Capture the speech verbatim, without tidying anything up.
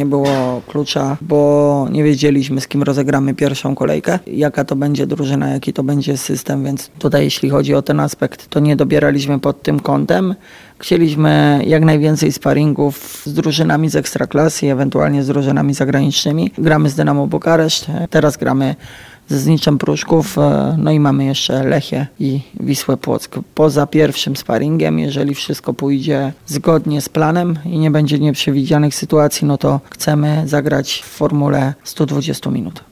nie było klucza, bo nie wiedzieliśmy, z kim rozegramy pierwszą kolejkę, jaka to będzie drużyna, jaki to będzie system, więc tutaj jeśli chodzi o ten aspekt, to nie dobieraliśmy pod tym kątem. Chcieliśmy jak najwięcej sparingów z drużynami z Ekstraklasy, ewentualnie z drużynami zagranicznymi. Gramy z Dynamo Bukareszt, teraz gramy ze Zniczem Pruszków, no i mamy jeszcze Lechię i Wisłę Płock. Poza pierwszym sparingiem, jeżeli wszystko pójdzie zgodnie z planem i nie będzie nieprzewidzianych sytuacji, no to chcemy zagrać w formule sto dwadzieścia minut.